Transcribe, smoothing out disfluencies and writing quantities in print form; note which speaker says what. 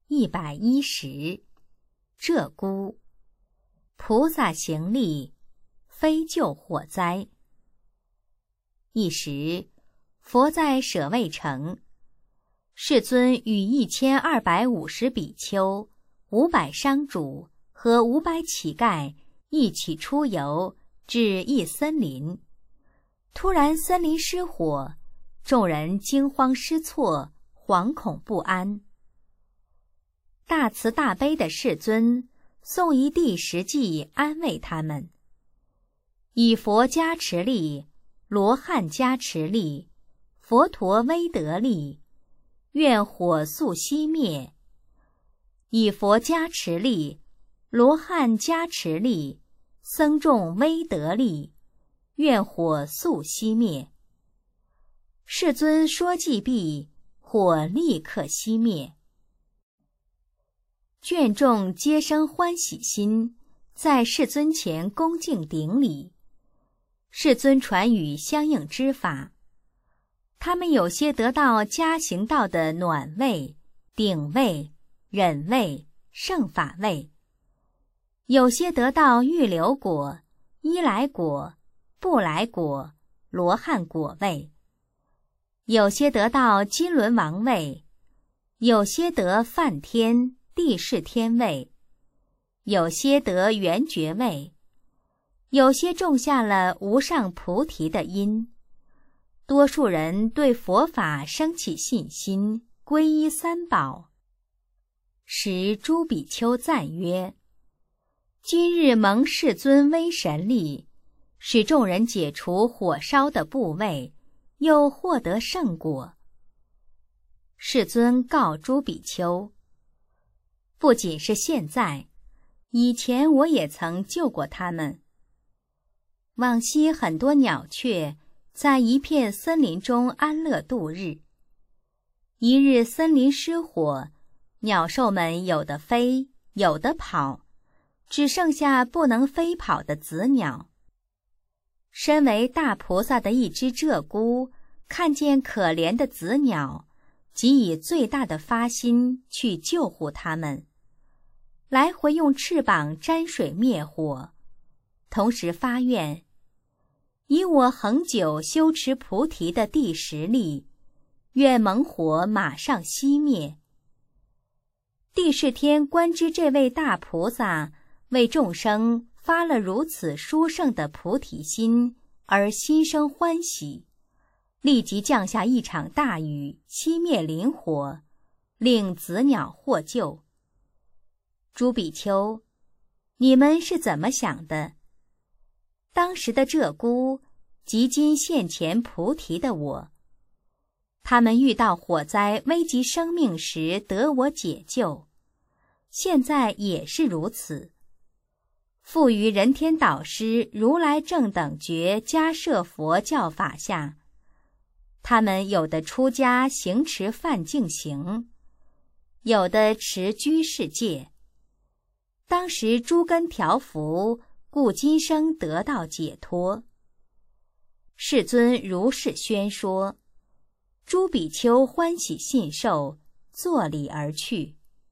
Speaker 1: 110。鹧鸪。菩萨行力，非救火灾。一时，佛在舍卫城，世尊与1250比丘、500商主和500乞丐一起出游，至一森林。突然森林失火，众人惊慌失措，惶恐不安。大慈大悲的世尊诵一地十偈安慰他们：以佛加持力，罗汉加持力，佛陀威德力，愿火速熄灭。以佛加持力，罗汉加持力，僧众威德力，愿火速熄灭。世尊说偈毕，火立刻熄灭。眷众皆生欢喜心，在世尊前恭敬顶礼。世尊传语相应之法，他们有些得到加行道的暖位、顶位、忍位、胜法位；有些得到预流果、依来果、不来果、罗汉果位；有些得到金轮王位；有些得梵天、地势天位；有些得圆觉位；有些种下了无上菩提的因。多数人对佛法生起信心，皈依三宝。时诸比丘赞曰：今日蒙世尊威神力，使众人解除火烧的部位，又获得圣果。世尊告诸比丘：不仅是现在，以前我也曾救过他们。往昔很多鸟雀在一片森林中安乐度日。一日森林失火，鸟兽们有的飞，有的跑，只剩下不能飞跑的子鸟。身为大菩萨的一只鹧鸪，看见可怜的子鸟，即以最大的发心去救护它们，来回用翅膀沾水灭火，同时发愿：以我恒久修持菩提的第10力，愿猛火马上熄灭。帝释天观知这位大菩萨为众生发了如此殊胜的菩提心，而心生欢喜，立即降下一场大雨，熄灭林火，令子鸟获救。诸比丘，你们是怎么想的？当时的鹧鸪，即今现前菩提的我，他们遇到火灾危及生命时得我解救，现在也是如此。复于人天导师如来正等觉迦摄佛教法下，他们有的出家行持梵净行，有的持居士戒。当时诸根调伏，故今生得到解脱。世尊如是宣说，诸比丘欢喜信受，作礼而去。